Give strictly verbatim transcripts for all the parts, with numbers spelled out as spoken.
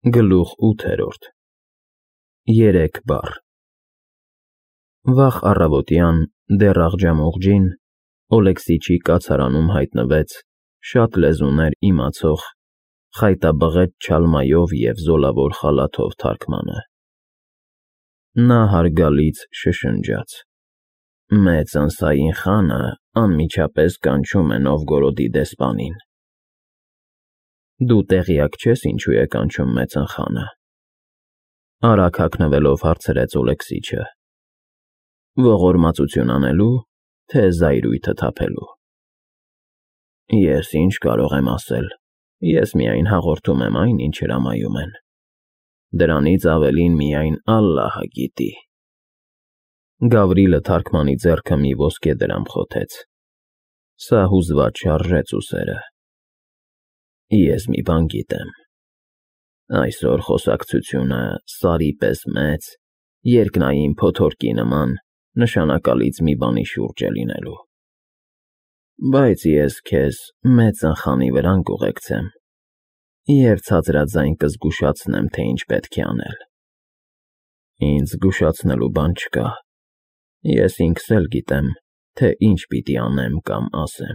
Գլուխ ութերորդ Երեք բառ Վաղ առավոտյան, դեռ աղջամուղջին, Օլեքսիչի կացարանում հայտնվեց շատ լեզուներ իմացող, խայտաբղետ չալմայով և զոլավոր խալաթով թարգմանը։ Նա հարգալից շշնջաց. Մեծ Ընսային խանը անմիջապես կանչում է Նովգորոդի դեսպանին։ Դու տեղյակ չես ինչու է կանչում Մեծ Ընխանը, արագ հագնվելով հարցրեց Օլեքսիչը, ողորմածություն անելու, թե զայրույթը թափելու։ Ես ինչ կարող եմ ասել, ես միայն հաղորդում եմ այն, ինչ հրամայում են, դրանից ավելին միայն Ալլահը գիտի։ Գավրիլը թարգմանի ձեռքը մի ոսկե դրամ խոթեց, սա հուզված շարժեց ուսերը։ Ես մի բան գիտեմ, այսօր խոսակցությունը սարի պես մեծ, երկնային փոթորկի նման նշանակալից մի բանի շուրջ է լինելու, բայց ես քեզ Մեծ Ընխանի վրան կուղեկցեմ և ցածրաձայն կզգուշացնեմ, թե ինչ պետք է անել։ Ինձ զգուշացնելու բան չկա, ես ինքս էլ գիտեմ, թե ինչ պիտի անեմ կամ ասեմ։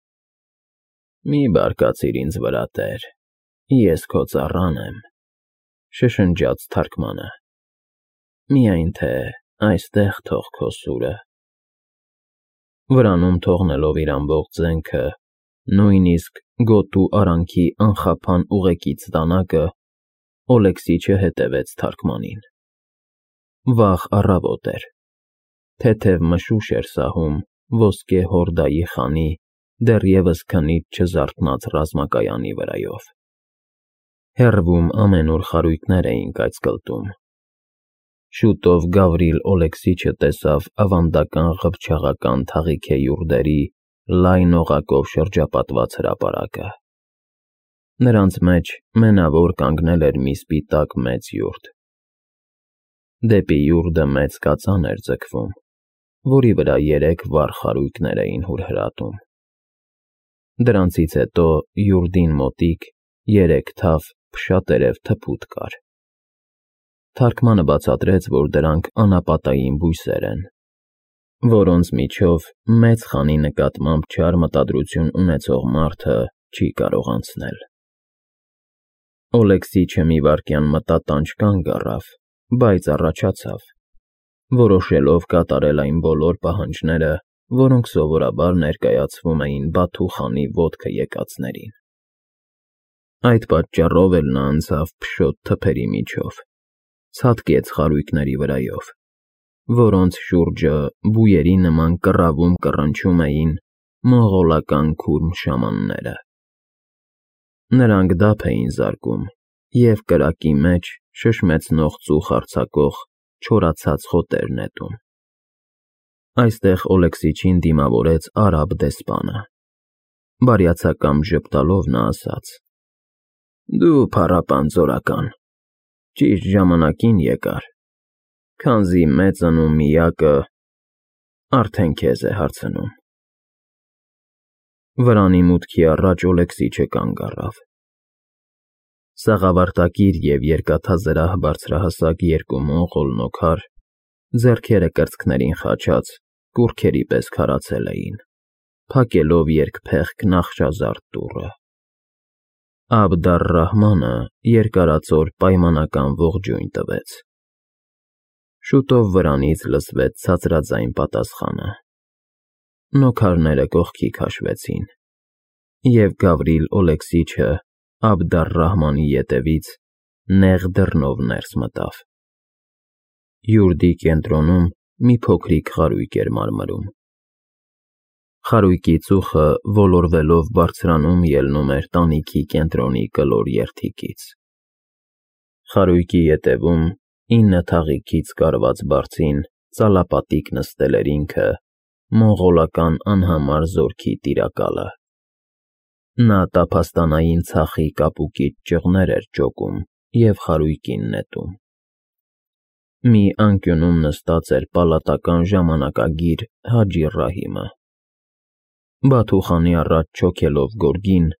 Մի բարկացիր ինձ վրա, տեր, ես քո ծառան եմ, շշնջաց թարգմանը, միայն թե այստեղ թող քո սուրը։ Վրանում թողնելով իր ամբողջ զենքը, նույնիսկ գոտու արանքի անխափան ուղեկից դանակը, Օլեքսիչը հետևեց թարգմանին։ Վաղ առավոտ էր, թեթև մշուշ էր սահում ոսկե հորդայի խանի դեռևս քնից չզարթնած ռազմակայանի վրայով։ Հեռվում ամենուր խարույկներ էին կայծկլտում։ Շուտով Գավրիլ Օլեքսիչը տեսավ ավանդական ղփչաղական թաղիքե յուրդերի լայն օղակով շրջապատված հրապարակը։ Նրանց մեջ մենավոր կանգնել էր մի սպիտակ մեծ յուրդ։ Դեպի յուրդը մեծ կածան էր ձգվում, որի վրա երեք վառ խարույկներ էին հուրհրատում։ Դրանցից հետո յուրդին մոտիկ երեք թավ փշատերև թփուտ կար։ Թարգմանը բացատրեց, որ դրանք անապատային բույսեր են, որոնց միջով Մեծ Խանի նկատմամբ չար մտադրություն ունեցող մարդը չի կարող անցնել։ Օլեքսիչը մի վայրկյան մտատանջ կանգ առավ, բայց առաջացավ, որոշելով կատարել այն բոլոր պահանջները, որոնք սովորաբար ներկայացվում էին Բաթու խանի ոտքը եկածներին։ Այդ պատճառով էլ նա անցավ փշոտ թփերի միջով, ցատկեց խարույկների վրայով, որոնց շուրջը բույերի նման կռավում կռնչում էին մոնղոլական քուրմ շամանները։ Նրանք դափ էին զարկում և կրակի մեջ շշմեցնող ծուխ արձակող չորացած խոտեր նետում։ Այստեղ Օլեքսիչին դիմավորեց արաբ դեսպանը։ Բարյացակամ ժպտալով նա ասաց. Դու փառապան զորական, ճիշտ ժամանակին եկար, քանզի մեծն ու միակը արդեն քեզ է հարցնում։ Վրանի մուտքի առաջ Օլեքսիչը կանգ առավ։ Սաղավարտակիր և երկաթազրահ բարձրահասակ երկու մոնղոլ նոքար, ձեռքերը կրծքներին խաչած, կուռքերի պես քարացել էին, փակելով երկփեղկ նախշազարդ դուռը։ Աբդ առ֊Ռահմանը երկարածոր պայմանական ողջույն տվեց։ Շուտով վրանից լսվեց ցածրաձայն պատասխանը։ Նոքարները կողքի քաշվեցին, և Գավրիլ Օլեքսիչը Աբդ առ֊Ռահմանի ետևից նեղ դռնով ներս մտավ։ Յուրդի կենտրոնում մի փոքրիկ խարույկ էր մարմրում։ Խարույկի ծուխը ոլորվելով բարձրանում ելնում էր տանիքի կենտրոնի կլոր երդիկից։ Խարույկի ետևում ինը թաղիքից կարված բարձին ծալապատիկ նստել էր ինքը, մոնղոլական անհամար զորքի տիրակալը։ Նա տափաստանային ցախի կապուկիչ ճյուղեր էր ճոկում և խարույկին նետում։ Մի անկյունում նստած էր պալատական ժամանակագիր Հաջի Ռահիմը։ Բաթու խանի առաջ չոքելով գորգին,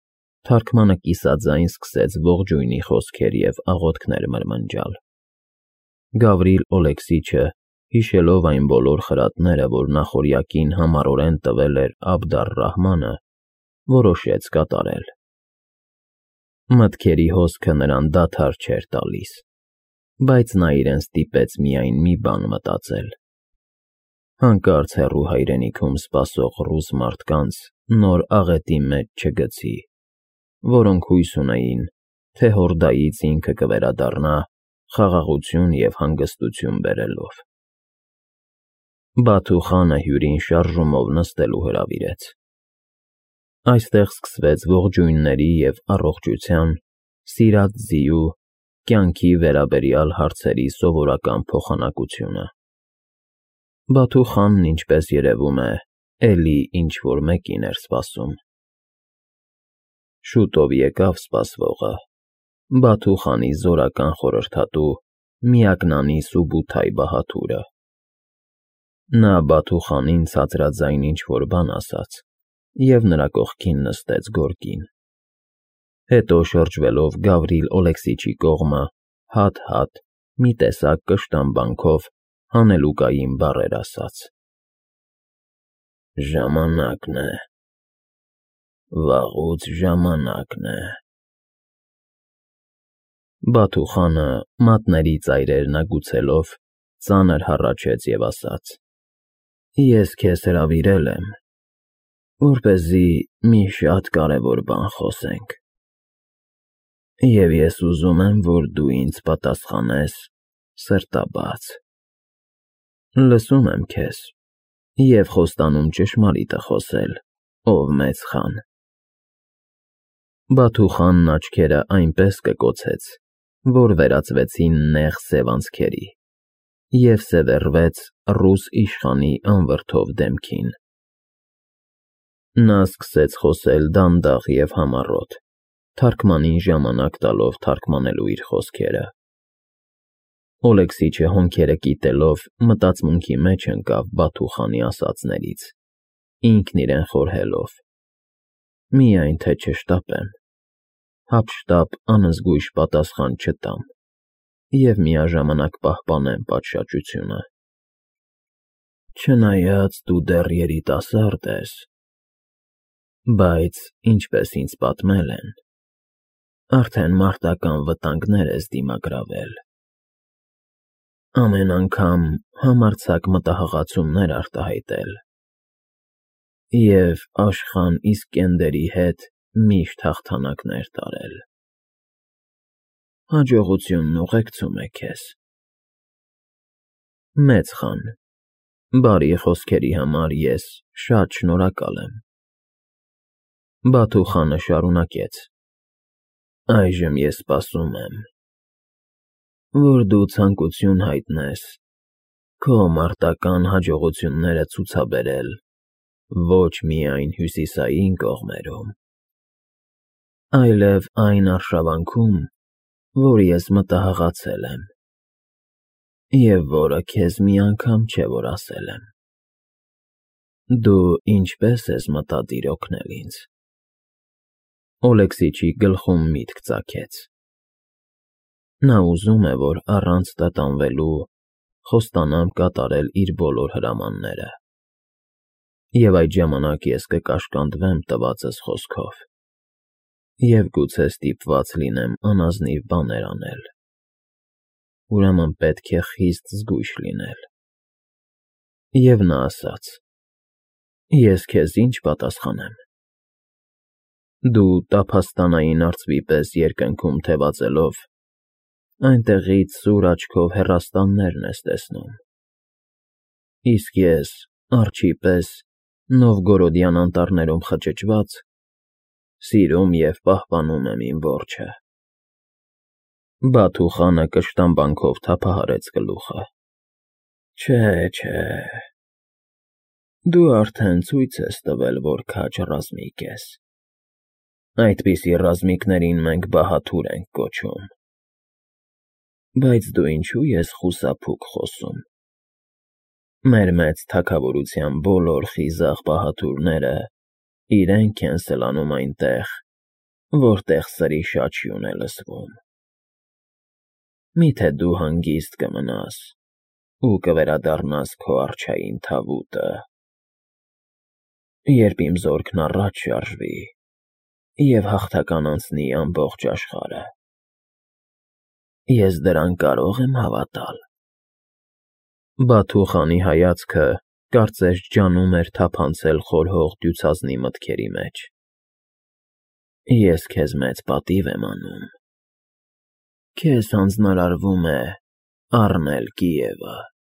Թարգմանը կիսաձայն սկսեց ողջույնի խոսքեր և աղոթքներ մրմնջալ։ Գավրիլ Օլեքսիչը, հիշելով այն բոլոր խրատները, որ նախօրյակին համառորեն տվել էր Աբդ֊ալ֊Ռահմանը, որոշեց կատարել։ Մտքերի հոսքը նրան դադար չէր տալիս, բայց նա իրեն ստիպեց միայն մի բան մտածել. հանկարծ հեռու հայրենիքում սպասող ռուս մարդկանց նոր աղետի մեջ չգցի, որոնք հույս ունեին, թե հորդայից ինքը կվերադառնա խաղաղություն և հանգստություն բերելով։ Բաթու խանը հյուրին շարժումով նստելու հրավիրեց։ Այստեղ սկսվեց ողջույնների և առողջության, սիրած ձիու, կյանքի վերաբերյալ հարցերի սովորական փոխանակությունը։ Բաթու խանն, ինչպես երևում է, էլի ինչ-որ մեկին էր սպասում։ Շուտով եկավ սպասվողը՝ Բաթու խանի զորական խորհրդատու միակնանի Սուբութայ բահադուրը։ Նա Բաթու խանին ցածրաձայն ինչ-որ բան ասաց և նրա կողքին նստեց գորգին։ Հետո շրջվելով Գավրիլ Օլեքսիչի կողմը, հատ-հատ, մի տեսակ կշտամբանքով հանելուկային բառեր ասաց. «Ժամանակն է, վաղուց ժամանակն է»։ Բաթու խանը, մատների ծայրերն ագուցելով, ծանր հառաչեց և ասաց. «Ես քեզ հրավիրել եմ, որպեսզի մի շատ կարևոր բան խոսենք, և ես ուզում եմ, որ դու ինձ պատասխանես սրտաբաց։ Լսում եմ քեզ և խոստանում ճշմարիտը խոսել, ով մեծ խան»։ Բաթու խանն աչքերը այնպես կկոցեց, որ վերածվեցին նեղ սև անցքերի, և սևեռվեց ռուս իշխանի անվրդով դեմքին։ Նա սկսեց խոսել դանդաղ և համառոտ, թարգմանին ժամանակ տալով թարգմանելու իր խոսքերը։ Օլեքսիչը հոնքերը կիտելով մտածմունքի մեջ ընկավ Բաթու խանի ասածներից, ինքն իրեն խորհելով. «Միայն թե չշտապեմ, հափշտապ անզգույշ պատասխան չտամ և միաժամանակ պահպանեմ պատշաճությունը։ Չնայած դու դեռ երիտասարդ ես, բայց, ինչպես ինձ պատմել են, արդեն մարտական վտանգներ ես դիմագրավել, ամեն անգամ համարձակ մտահղացումներ արտահայտել և Աշխան Իսկենդերի հետ միշտ հաղթանակներ տարել։ Հաջողությունն ուղեկցում է քեզ։ Մեծ խան, բարի խոսքերի համար ես շատ շնորհակալ եմ»։ Բաթու խանը շարունակեց. «Այժմ ես սպասում եմ, որ դու ցանկություն հայտնես քո մարտական հաջողությունները ցուցաբերել ոչ միայն հյուսիսային կողմերում, այլև այն արշավանքում, որ ես մտահղացել եմ և որը քեզ մի անգամ չէ, որ ասել եմ։ Դու ինչպե՞ս ես մտադիր օգնել ինձ»։ Օլեքսիչի գլխում միտք ծագեց. նա ուզում է, որ առանց տատանվելու խոստանամ կատարել իր բոլոր հրամանները, և այդ ժամանակ ես կկաշկանդվեմ տվածս խոսքով և գուցե ստիպված լինեմ անազնիվ բաներ անել, ուրեմն պետք է խիստ զգույշ լինել։ Եվ նա ասաց. «Ես քեզ ինչ պատասխանեմ։ Դու տափաստանային արծվի պես երկնքում թևածելով, այնտեղից սուր աչքով հեռաստաններն ես տեսնում, իսկ ես, արջի պես Նովգորոդյան անտառներում խճճված, սիրում և պահպանում եմ իմ որջը»։ Բաթու խանը կշտամբանքով թափահարեց գլուխը. «Չէ, չէ, դու արդեն ցույց ես տվել, որ քաջ ռազմիկ ես։ Այդպիսի ռազմիկներին մենք բահադուր ենք կոչում։ Բայց դու ինչո՞ւ ես խուսափուկ խոսում։ Մեր մեծ թագավորության բոլոր խիզախ բահադուրները իրենք են սլանում այնտեղ, որտեղ սրի շաչյուն է լսվում։ Միթե դու հանգիստ կմնաս ու կվերադառնաս քո առջային թավուտը, երբ իմ զորքն առաջ շարժվի և հաղթական անցնի ամբողջ աշխարհը։ Ես դրան կարո՞ղ եմ հավատալ։ Բաթու խանի հայացքը կարծես ջանում էր թափանցել խորհող դյուցազնի մտքերի մեջ։ Ես քեզ մեծ պատիվ եմ անում։ Քեզ հանձնարարվում է առնել Կիևը։